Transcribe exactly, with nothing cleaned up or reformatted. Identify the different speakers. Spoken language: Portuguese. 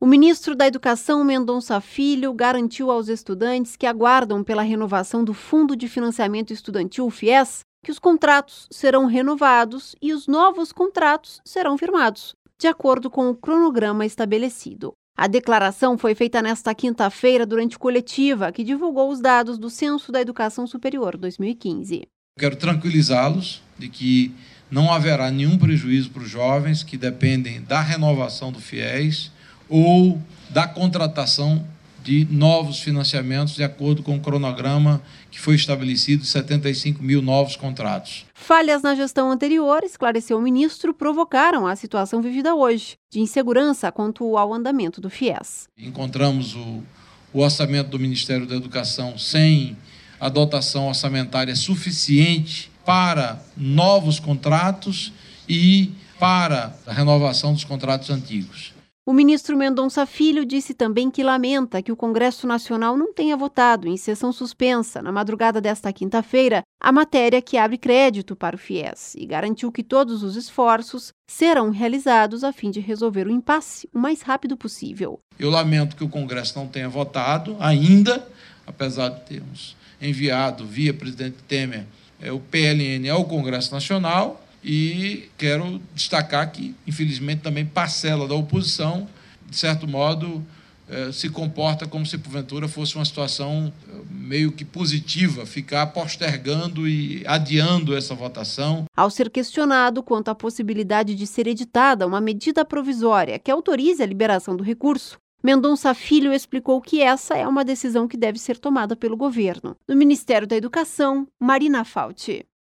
Speaker 1: O ministro da Educação, Mendonça Filho, garantiu aos estudantes que aguardam pela renovação do Fundo de Financiamento Estudantil, FIES, que os contratos serão renovados e os novos contratos serão firmados, de acordo com o cronograma estabelecido. A declaração foi feita nesta quinta-feira durante coletiva, que divulgou os dados do Censo da Educação Superior dois mil e quinze.
Speaker 2: Quero tranquilizá-los de que não haverá nenhum prejuízo para os jovens que dependem da renovação do FIES ou da contratação de novos financiamentos de acordo com o cronograma que foi estabelecido de setenta e cinco mil novos contratos.
Speaker 1: Falhas na gestão anterior, esclareceu o ministro, provocaram a situação vivida hoje, de insegurança quanto ao andamento do FIES.
Speaker 2: Encontramos o, o orçamento do Ministério da Educação sem a dotação orçamentária suficiente para novos contratos e para a renovação dos contratos antigos.
Speaker 1: O ministro Mendonça Filho disse também que lamenta que o Congresso Nacional não tenha votado em sessão suspensa, na madrugada desta quinta-feira, a matéria que abre crédito para o FIES e garantiu que todos os esforços serão realizados a fim de resolver o impasse o mais rápido possível.
Speaker 2: Eu lamento que o Congresso não tenha votado ainda, apesar de termos enviado via presidente Temer é, o P L N ao Congresso Nacional. E quero destacar que, infelizmente, também parcela da oposição, de certo modo, eh, se comporta como se, porventura, fosse uma situação meio que positiva, ficar postergando e adiando essa votação.
Speaker 1: Ao ser questionado quanto à possibilidade de ser editada uma medida provisória que autorize a liberação do recurso, Mendonça Filho explicou que essa é uma decisão que deve ser tomada pelo governo. Do Ministério da Educação, Marina Fauci.